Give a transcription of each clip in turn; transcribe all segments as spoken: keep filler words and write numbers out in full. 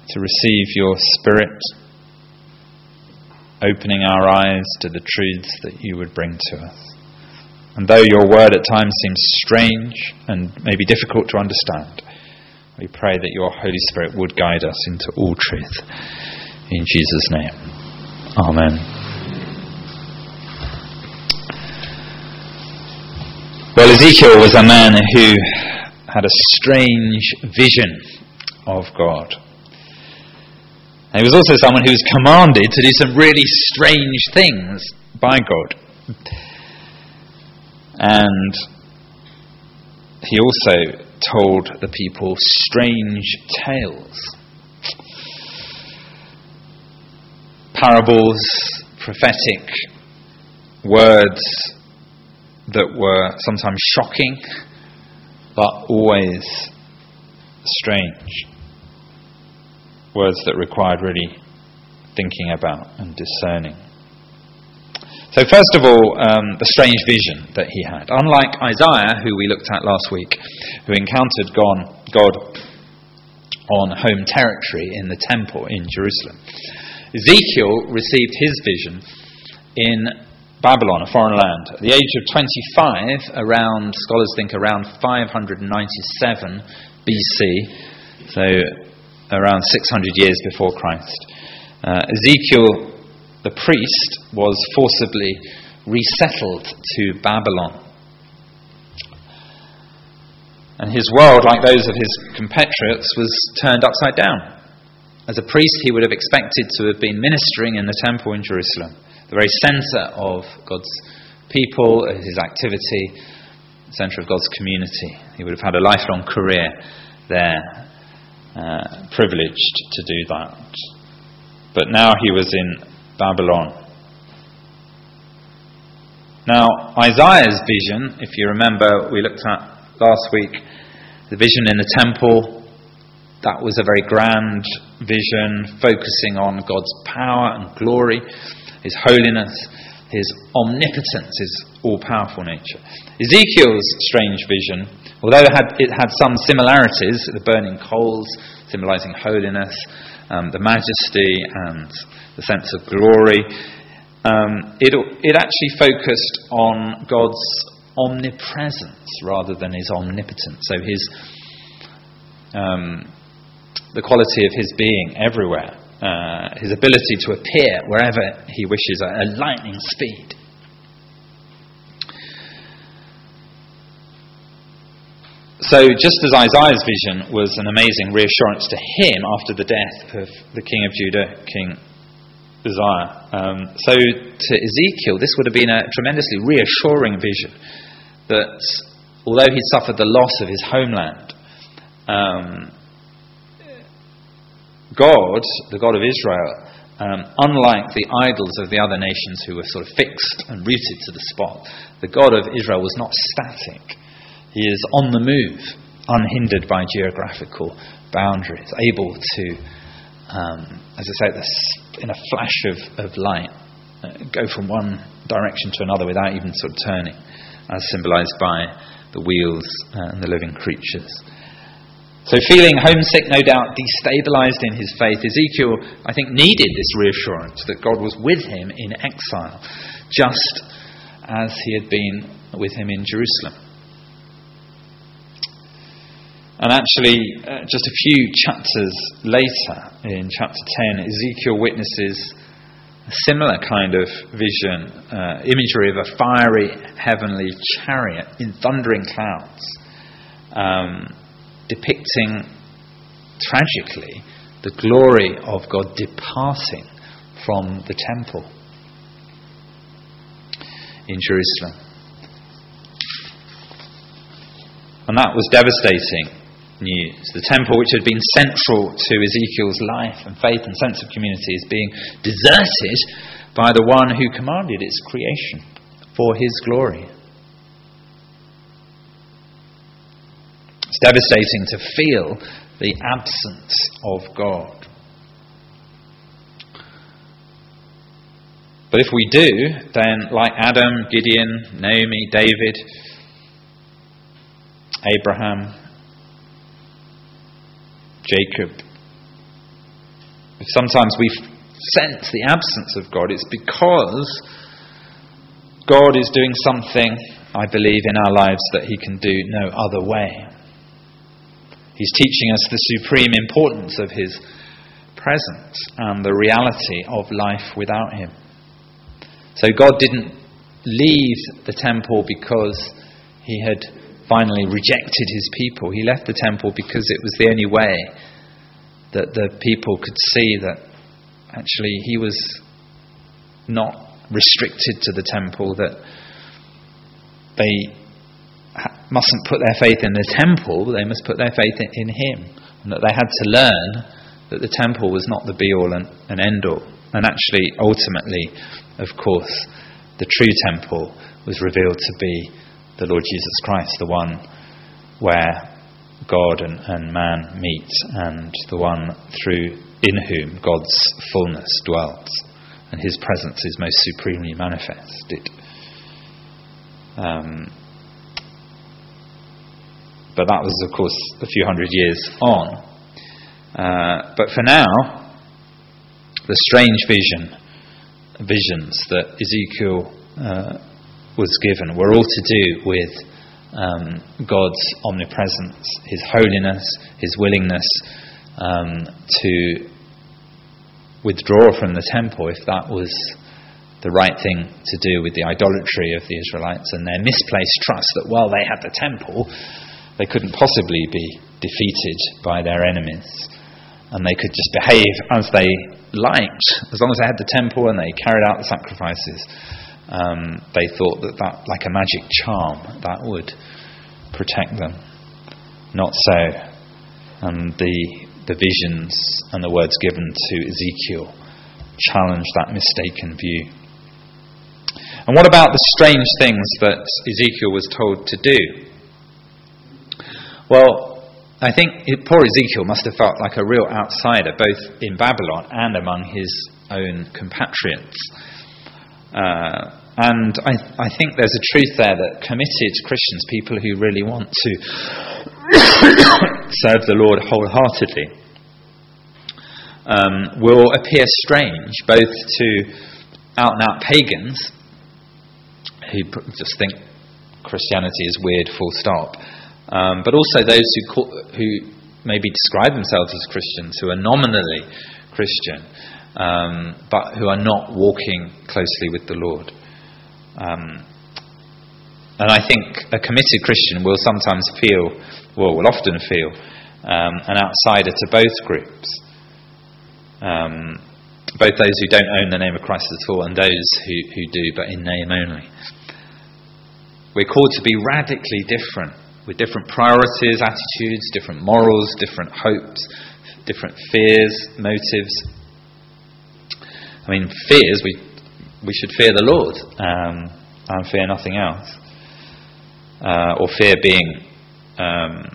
to receive your Spirit, opening our eyes to the truths that you would bring to us. And though your word at times seems strange and maybe difficult to understand, we pray that your Holy Spirit would guide us into all truth. In Jesus' name. Amen. Well, Ezekiel was a man who had a strange vision of God. And he was also someone who was commanded to do some really strange things by God. And he also told the people strange tales. Parables, prophetic words that were sometimes shocking, but always strange. Words that required really thinking about and discerning. So first of all, um, the strange vision that he had. Unlike Isaiah, who we looked at last week, who encountered God on home territory in the temple in Jerusalem, Ezekiel received his vision in Babylon, a foreign land. At the age of twenty-five, around, scholars think around five hundred ninety-seven B C, so around six hundred years before Christ, uh, Ezekiel, the priest, was forcibly resettled to Babylon. And his world, like those of his compatriots, was turned upside down. As a priest, he would have expected to have been ministering in the temple in Jerusalem, the very centre of God's people, his activity, the centre of God's community. He would have had a lifelong career there, uh, privileged to do that. But now he was in Babylon. Now, Isaiah's vision, if you remember, we looked at last week, the vision in the temple, that was a very grand vision, focusing on God's power and glory, his holiness, his omnipotence, his all-powerful nature. Ezekiel's strange vision, although it had, it had some similarities, the burning coals symbolising holiness, um, the majesty and the sense of glory, um, it, it actually focused on God's omnipresence rather than his omnipotence. So his um, the quality of his being everywhere, uh, his ability to appear wherever he wishes at a lightning speed. So just as Isaiah's vision was an amazing reassurance to him after the death of the king of Judah, King Uzziah, um, so to Ezekiel this would have been a tremendously reassuring vision that although he suffered the loss of his homeland, um, God, the God of Israel, um, unlike the idols of the other nations who were sort of fixed and rooted to the spot, the God of Israel was not static. He is on the move, unhindered by geographical boundaries, able to, um, as I say, this, in a flash of, of light, uh, go from one direction to another without even sort of turning, as symbolised by the wheels uh, and the living creatures. So feeling homesick, no doubt destabilised in his faith, Ezekiel, I think, needed this reassurance that God was with him in exile, just as he had been with him in Jerusalem. And actually, uh, just a few chapters later, in chapter ten, Ezekiel witnesses a similar kind of vision, uh, imagery of a fiery heavenly chariot in thundering clouds, um, depicting tragically the glory of God departing from the temple in Jerusalem. And that was devastating news. The temple, which had been central to Ezekiel's life and faith and sense of community, is being deserted by the one who commanded its creation for his glory. It's devastating to feel the absence of God. But if we do, then like Adam, Gideon, Naomi, David, Abraham, Jacob, If sometimes we sense the absence of God, it's because God is doing something, I believe, in our lives that he can do no other way. He's teaching us the supreme importance of his presence and the reality of life without him. So God didn't leave the temple because he had finally rejected his people. He left the temple because it was the only way that the people could see that actually he was not restricted to the temple, that they mustn't put their faith in the temple, they must put their faith in him, and that they had to learn that the temple was not the be-all and, and end-all. And actually, ultimately, of course, the true temple was revealed to be the Lord Jesus Christ, the one where God and, and man meet, and the one through in whom God's fullness dwells, and his presence is most supremely manifested. Um, but that was, of course, a few hundred years on. Uh, but for now, the strange vision, visions that Ezekiel uh, was given were all to do with um, God's omnipresence, his holiness, his willingness um, to withdraw from the temple if that was the right thing to do with the idolatry of the Israelites and their misplaced trust that while they had the temple, they couldn't possibly be defeated by their enemies, and they could just behave as they liked as long as they had the temple and they carried out the sacrifices. Um, they thought that that, like a magic charm, that would protect them. Not so. And the the visions and the words given to Ezekiel challenged that mistaken view. And what about the strange things that Ezekiel was told to do? Well, I think it, poor Ezekiel must have felt like a real outsider, both in Babylon and among his own compatriots. Uh, and I, I think there's a truth there that committed Christians, people who really want to serve the Lord wholeheartedly, um, will appear strange, both to out-and-out pagans who just think Christianity is weird, full stop, um, but also those who call, who maybe describe themselves as Christians, who are nominally Christian, um, but who are not walking closely with the Lord. Um, and I think a committed Christian will sometimes feel, well, will often feel, um, an outsider to both groups. Um, both those who don't own the name of Christ at all and those who, who do, but in name only. We're called to be radically different, with different priorities, attitudes, different morals, different hopes, different fears, motives. I mean, fears, we we should fear the Lord um, and fear nothing else. Uh, or fear being um,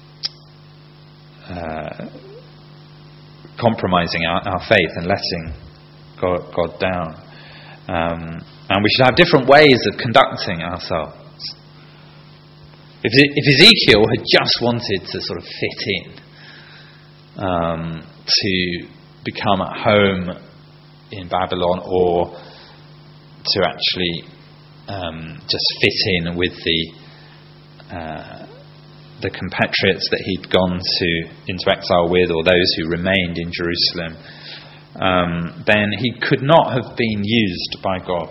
uh, compromising our, our faith and letting God, God down. Um, and we should have different ways of conducting ourselves. If, if Ezekiel had just wanted to sort of fit in, um, to become at home in Babylon, or to actually um, just fit in with the uh, the compatriots that he'd gone to into exile with, or those who remained in Jerusalem, um, then he could not have been used by God.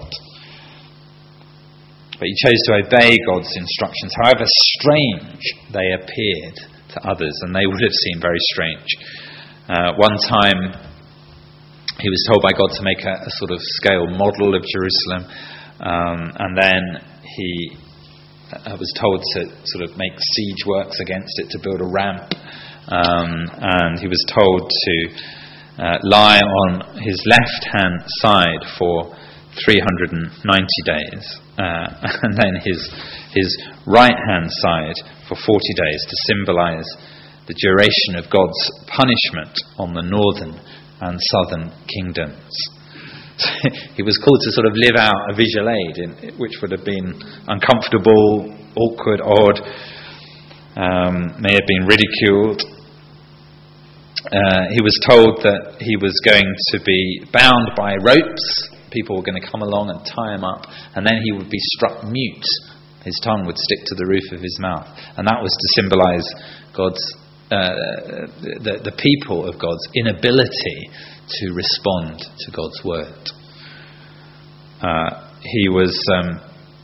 But he chose to obey God's instructions, however strange they appeared to others, and they would have seemed very strange. Uh, one time he was told by God to make a, a sort of scale model of Jerusalem, um, and then he uh, was told to sort of make siege works against it, to build a ramp, um, and he was told to uh, lie on his left-hand side for three hundred ninety days, uh, and then his his right-hand side for forty days, to symbolise the duration of God's punishment on the northern and southern kingdoms. He was called to sort of live out a visual aid, in, which would have been uncomfortable, awkward, odd, um, may have been ridiculed. uh, he was told that he was going to be bound by ropes. People were going to come along and tie him up, and then he would be struck mute. His tongue would stick to the roof of his mouth, and that was to symbolize God's uh, the, the people of God's inability to respond to God's word. Uh, he was um,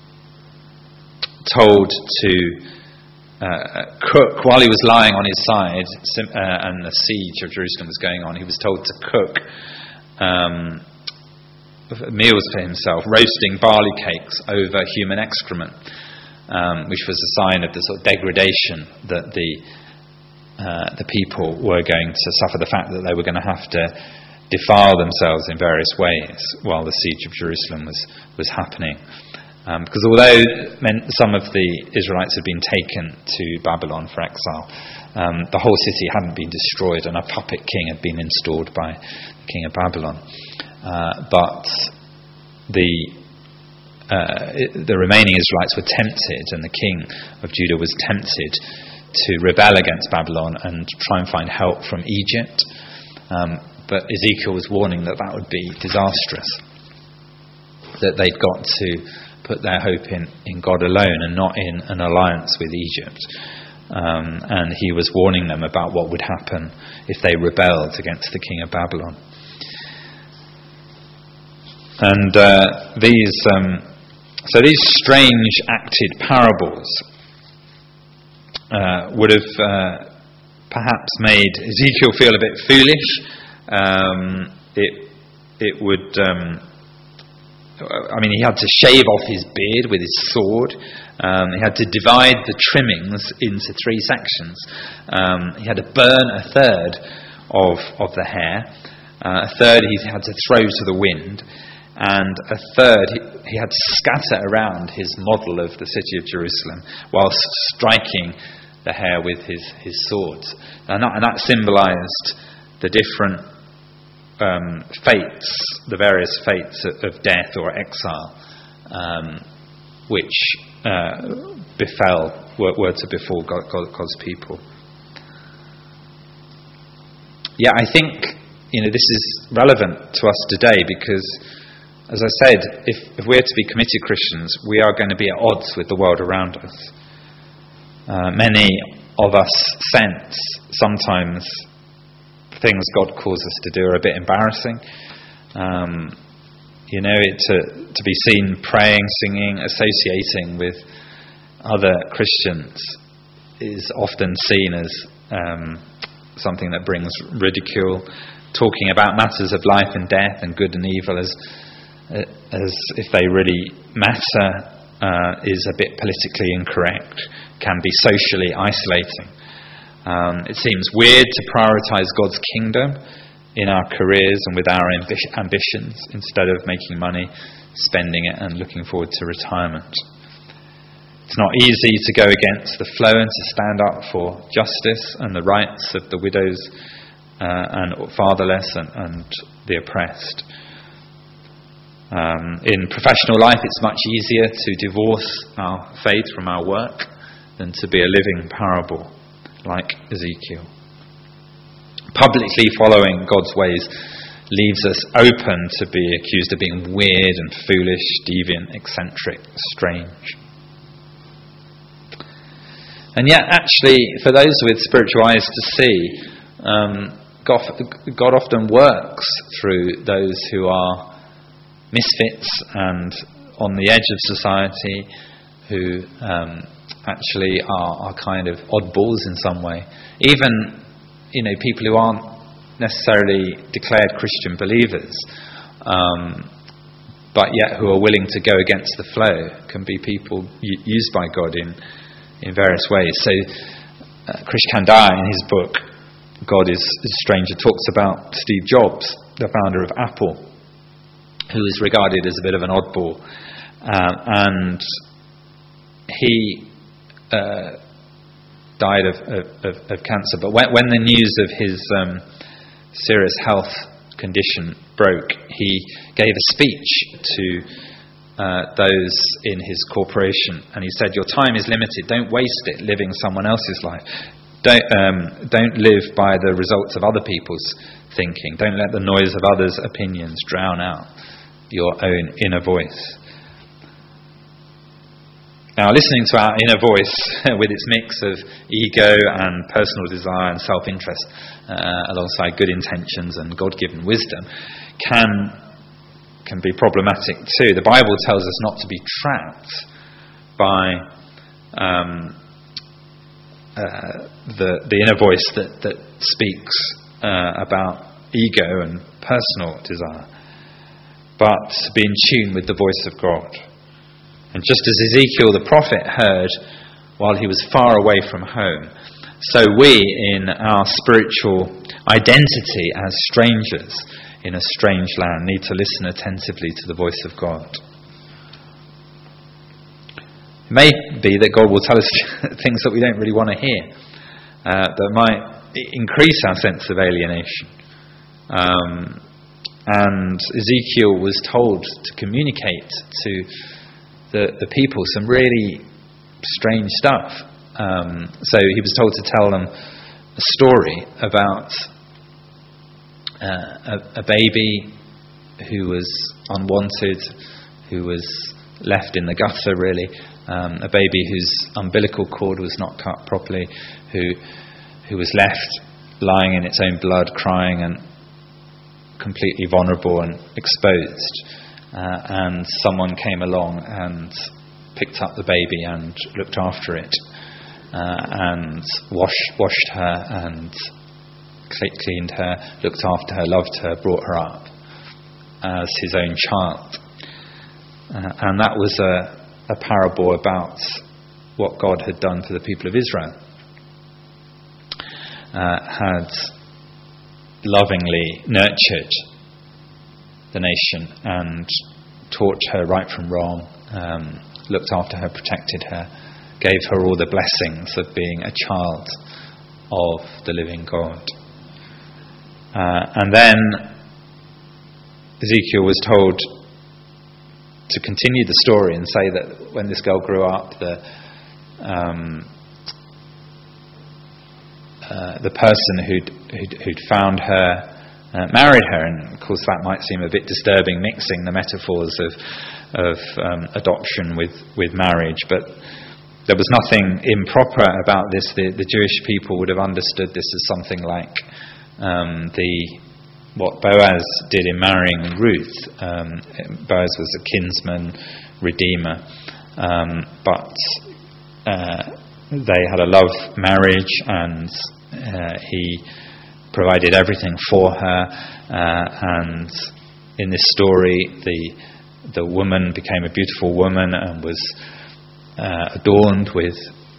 told to uh, cook while he was lying on his side, uh, and the siege of Jerusalem was going on. He was told to cook um, meals for himself, roasting barley cakes over human excrement. Um, which was a sign of the sort of degradation that the uh, the people were going to suffer, the fact that they were going to have to defile themselves in various ways while the siege of Jerusalem was, was happening. Um, because although some of the Israelites had been taken to Babylon for exile, um, the whole city hadn't been destroyed, and a puppet king had been installed by the king of Babylon. Uh, but the Uh, the remaining Israelites were tempted, and the king of Judah was tempted to rebel against Babylon and try and find help from Egypt. Um, but Ezekiel was warning that that would be disastrous, that they'd got to put their hope in, in God alone and not in an alliance with Egypt. Um, and he was warning them about what would happen if they rebelled against the king of Babylon. And uh, these... Um, So these strange acted parables uh, would have uh, perhaps made Ezekiel feel a bit foolish. Um, it it would. Um, I mean, he had to shave off his beard with his sword. Um, he had to divide the trimmings into three sections. Um, he had to burn a third of of the hair. Uh, a third he had to throw to the wind. And a third, he, he had to scatter around his model of the city of Jerusalem whilst striking the hair with his, his swords. And that, and that symbolized the different um, fates, the various fates of, of death or exile, um, which uh, befell, were, were to befall God, God, God's people. Yeah, I think, you know, this is relevant to us today because, as I said, if, if we're to be committed Christians, we are going to be at odds with the world around us. Uh, many of us sense sometimes things God calls us to do are a bit embarrassing. Um, you know, it, to, to be seen praying, singing, associating with other Christians is often seen as um, something that brings ridicule. Talking about matters of life and death and good and evil as as if they really matter uh, is a bit politically incorrect, can be socially isolating. Um, it seems weird to prioritise God's kingdom in our careers and with our ambi- ambitions instead of making money, spending it and looking forward to retirement. It's not easy to go against the flow and to stand up for justice and the rights of the widows uh, and fatherless and, and the oppressed. Um, in professional life, it's much easier to divorce our faith from our work than to be a living parable like Ezekiel. Publicly following God's ways leaves us open to be accused of being weird and foolish, deviant, eccentric, strange. And yet, actually, for those with spiritual eyes to see, um, God, God often works through those who are misfits and on the edge of society, who um, actually are, are kind of oddballs in some way. Even, you know, people who aren't necessarily declared Christian believers, um, but yet who are willing to go against the flow, can be people u- used by God in in various ways. So, uh, Krish Kandai, in his book God is a Stranger, talks about Steve Jobs, the founder of Apple, who is regarded as a bit of an oddball. Uh, and he uh, died of, of, of cancer. But when, when the news of his um, serious health condition broke, he gave a speech to uh, those in his corporation. And he said, "Your time is limited. Don't waste it living someone else's life. Don't, um, don't live by the results of other people's thinking. Don't let the noise of others' opinions drown out your own inner voice. Now, listening to our inner voice with its mix of ego and personal desire and self-interest, uh, alongside good intentions and God-given wisdom, can can be problematic too. The Bible tells us not to be trapped by um, uh, the the inner voice that that speaks uh, about ego and personal desire, but to be in tune with the voice of God. And just as Ezekiel the prophet heard while he was far away from home, so we, in our spiritual identity as strangers in a strange land, need to listen attentively to the voice of God. It may be that God will tell us things that we don't really want to hear, uh, that might increase our sense of alienation. Um, and Ezekiel was told to communicate to the, the people some really strange stuff. Um, so he was told to tell them a story about uh, a, a baby who was unwanted, who was left in the gutter really, um, a baby whose umbilical cord was not cut properly, who who was left lying in its own blood, crying and completely vulnerable and exposed. Uh, and someone came along and picked up the baby and looked after it, uh, and washed washed her and cleaned her, looked after her, loved her, brought her up as his own child. Uh, and that was a, a parable about what God had done for the people of Israel. Uh, had lovingly nurtured the nation and taught her right from wrong, um, looked after her, protected her, gave her all the blessings of being a child of the living God. Uh, and then Ezekiel was told to continue the story and say that when this girl grew up, the um, uh, the person who'd, who'd, who'd found her Uh, married her, and of course that might seem a bit disturbing, mixing the metaphors of of um, adoption with, with marriage, but there was nothing improper about this. The, the Jewish people would have understood this as something like um, the what Boaz did in marrying Ruth. Um, Boaz was a kinsman, redeemer, um, but uh, they had a love marriage, and uh, he provided everything for her, uh, and in this story the the woman became a beautiful woman and was uh, adorned with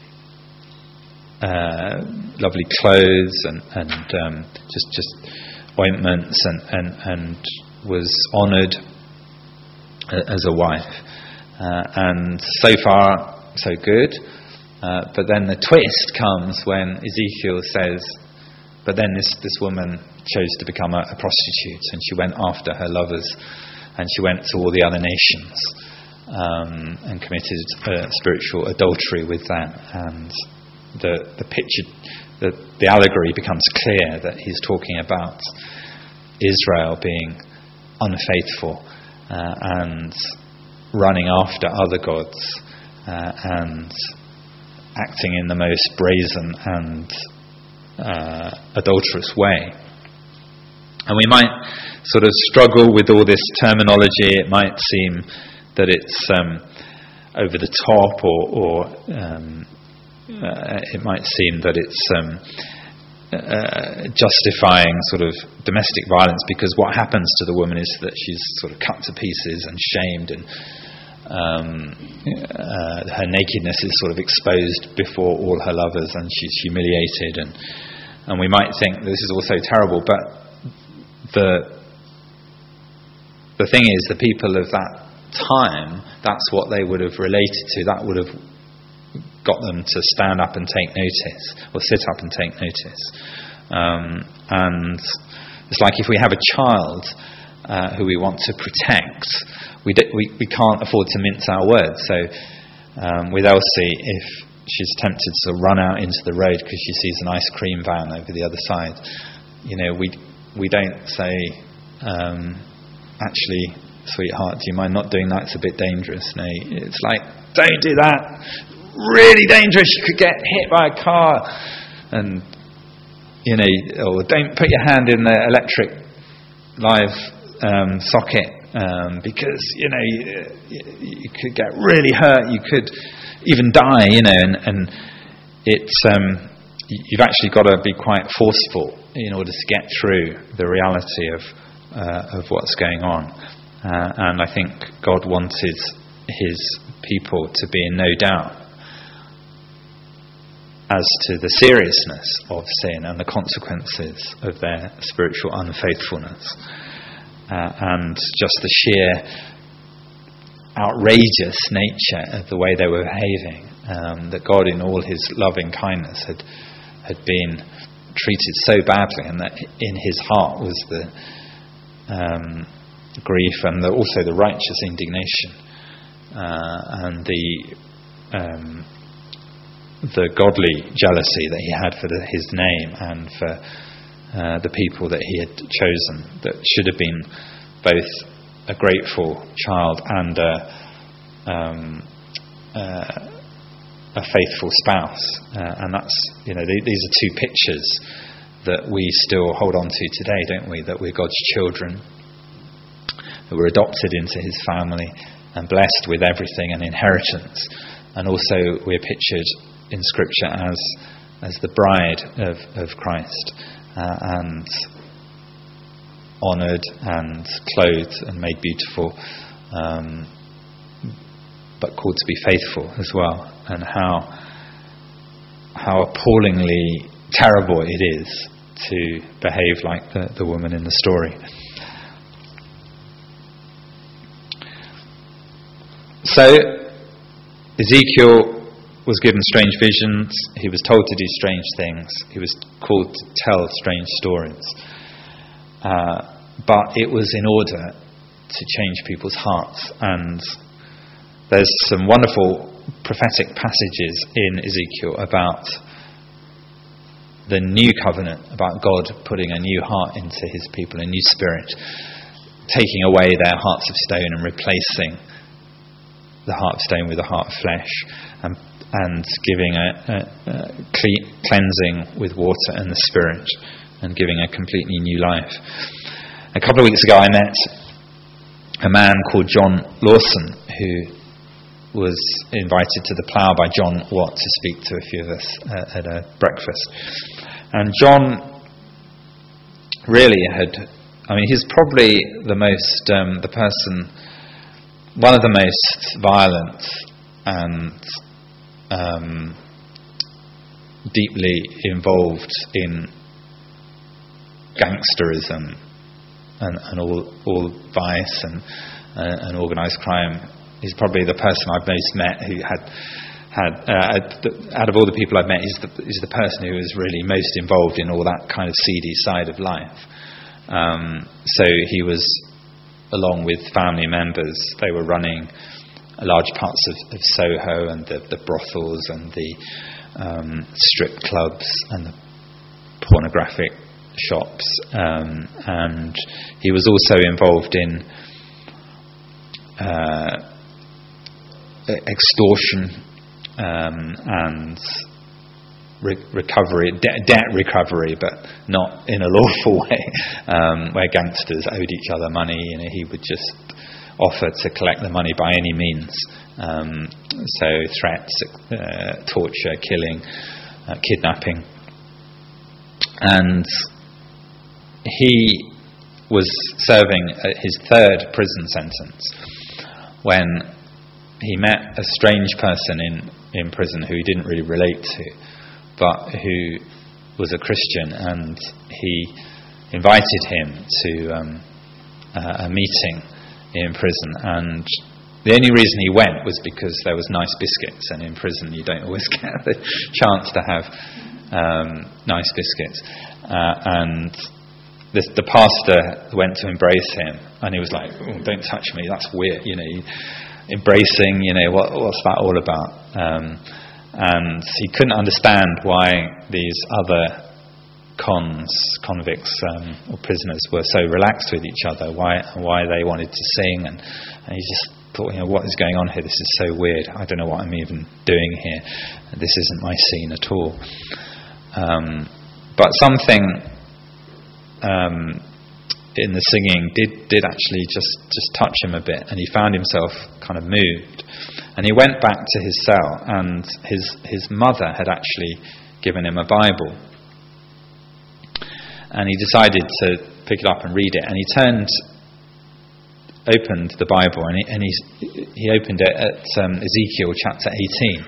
uh, lovely clothes and, and um, just just ointments and, and, and was honoured as a wife, uh, and so far so good, uh, but then the twist comes when Ezekiel says, but then this, this woman chose to become a, a prostitute, and she went after her lovers, and she went to all the other nations um, and committed uh, spiritual adultery with them. And the the picture, the, the allegory becomes clear that he's talking about Israel being unfaithful uh, and running after other gods uh, and acting in the most brazen and Uh, adulterous way. And we might sort of struggle with all this terminology. It might seem that it's um, over the top, or, or um, uh, it might seem that it's um, uh, justifying sort of domestic violence, because what happens to the woman is that she's sort of cut to pieces and shamed, and um, uh, her nakedness is sort of exposed before all her lovers, and she's humiliated, and And we might think this is also terrible, but the the thing is, the people of that time, that's what they would have related to. That would have got them to stand up and take notice, or sit up and take notice. Um, and it's like if we have a child uh, who we want to protect, we, do, we we can't afford to mince our words. So um, with Elsie, if she's tempted to run out into the road because she sees an ice cream van over the other side. You know, we we don't say, um, actually, sweetheart, do you mind not doing that? It's a bit dangerous. No, it's like, don't do that. Really dangerous. You could get hit by a car. And, you know, or don't put your hand in the electric live um, socket um, because, you know, you, you could get really hurt. You could even die, you know, and, and it's um, you've actually got to be quite forceful in order to get through the reality of uh, of what's going on. Uh, and I think God wanted his people to be in no doubt as to the seriousness of sin and the consequences of their spiritual unfaithfulness, uh, and just the sheer outrageous nature of the way they were behaving, um, that God in all his loving kindness had had been treated so badly, and that in his heart was the um, grief and the, also the righteous indignation uh, and the um, the godly jealousy that he had for the, his name and for uh, the people that he had chosen, that should have been both a grateful child and a, um, uh, a faithful spouse. Uh, and that's, you know, th- these are two pictures that we still hold on to today, don't we? That we're God's children, that we're adopted into his family and blessed with everything and inheritance. And also we're pictured in Scripture as as the bride of, of Christ, uh, and honoured and clothed and made beautiful, um, but called to be faithful as well. And how how appallingly terrible it is to behave like the, the woman in the story. So Ezekiel was given strange visions. He was told to do strange things. He was called to tell strange stories. Uh, but it was in order to change people's hearts. And there's some wonderful prophetic passages in Ezekiel about the new covenant, about God putting a new heart into his people, a new spirit, taking away their hearts of stone and replacing the heart of stone with a heart of flesh, and and giving a, a, a cle- cleansing with water and the Spirit, and giving a completely new life. A couple of weeks ago I met a man called John Lawson, who was invited to the Plough by John Watt to speak to a few of us uh, at a breakfast. And John really had, I mean, he's probably the most, um, the person, one of the most violent and Um, deeply involved in gangsterism and, and all all vice and uh, and organised crime. He's probably the person I've most met who had had uh, out of all the people I've met, he's the he's the person who was really most involved in all that kind of seedy side of life. Um, so he was, along with family members, they were running large parts of, of Soho and the, the brothels and the um, strip clubs and the pornographic shops, um, and he was also involved in uh, extortion um, and re- recovery, de- debt recovery, but not in a lawful way, um, where gangsters owed each other money. You know, he would just offer to collect the money by any means. Um, so threats, uh, torture, killing, uh, kidnapping. And he was serving his third prison sentence when he met a strange person in, in prison who he didn't really relate to, but who was a Christian, and he invited him to um, uh, a meeting in prison, and the only reason he went was because there was nice biscuits, and in prison you don't always get the chance to have um, nice biscuits. Uh, and the, the pastor went to embrace him, and he was like, oh, "Don't touch me, that's weird." You know, embracing. You know, what, what's that all about? Um, And he couldn't understand why these other cons, convicts um, or prisoners were so relaxed with each other, why why they wanted to sing, and, and he just thought, you know, what is going on here? This is so weird. I don't know what I'm even doing here. This isn't my scene at all. Um, but something um, in the singing did did actually just, just touch him a bit, and he found himself kind of moved. And he went back to his cell, and his his mother had actually given him a Bible. And he decided to pick it up and read it. And he turned, opened the Bible, and he, and he, he opened it at um, Ezekiel chapter eighteen.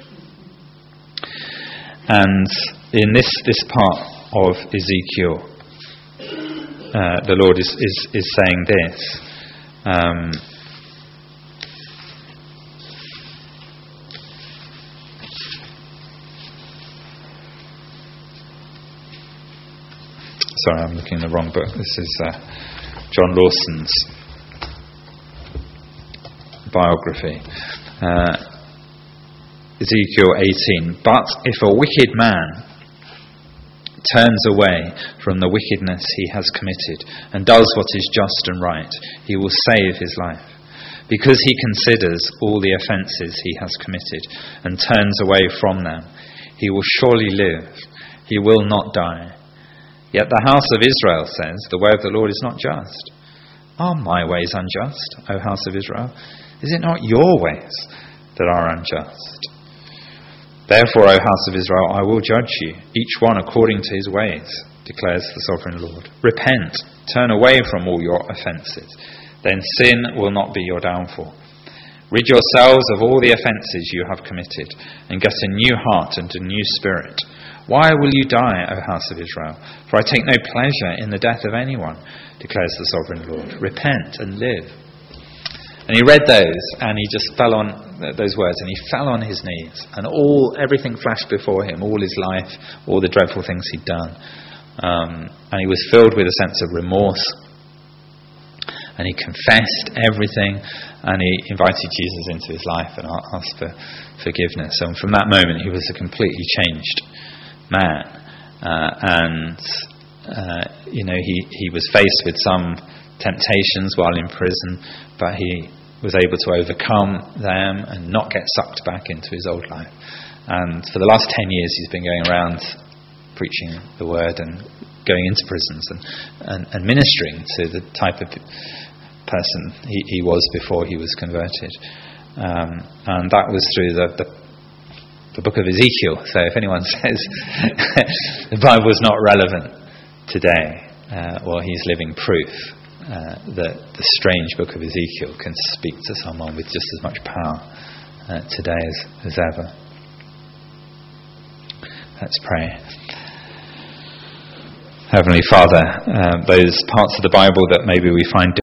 And in this, this part of Ezekiel, uh, the Lord is, is, is saying this. Um, Sorry, I'm looking in the wrong book. This is uh, John Lawson's biography. Uh, Ezekiel eighteen. But if a wicked man turns away from the wickedness he has committed and does what is just and right, he will save his life. Because he considers all the offences he has committed and turns away from them, he will surely live. He will not die. Yet the house of Israel says, the way of the Lord is not just. Are my ways unjust, O house of Israel? Is it not your ways that are unjust? Therefore, O house of Israel, I will judge you, each one according to his ways, declares the sovereign Lord. Repent, turn away from all your offences. Then sin will not be your downfall. Rid yourselves of all the offences you have committed, and get a new heart and a new spirit. Why will you die, O house of Israel? For I take no pleasure in the death of anyone, declares the sovereign Lord. Repent and live. And he read those, and he just fell on those words, and he fell on his knees, and all everything flashed before him, all his life, all the dreadful things he'd done. Um, and he was filled with a sense of remorse, and he confessed everything, and he invited Jesus into his life and asked for forgiveness. And from that moment, he was a completely changed man, uh, and uh, you know he, he was faced with some temptations while in prison, but he was able to overcome them and not get sucked back into his old life. And for the last ten years he's been going around preaching the word and going into prisons and, and, and ministering to the type of person he, he was before he was converted. Um, and that was through the, the the book of Ezekiel. So if anyone says the Bible is not relevant today, uh, well, he's living proof uh, that the strange book of Ezekiel can speak to someone with just as much power uh, today as, as ever. Let's pray. Heavenly Father, uh, those parts of the Bible that maybe we find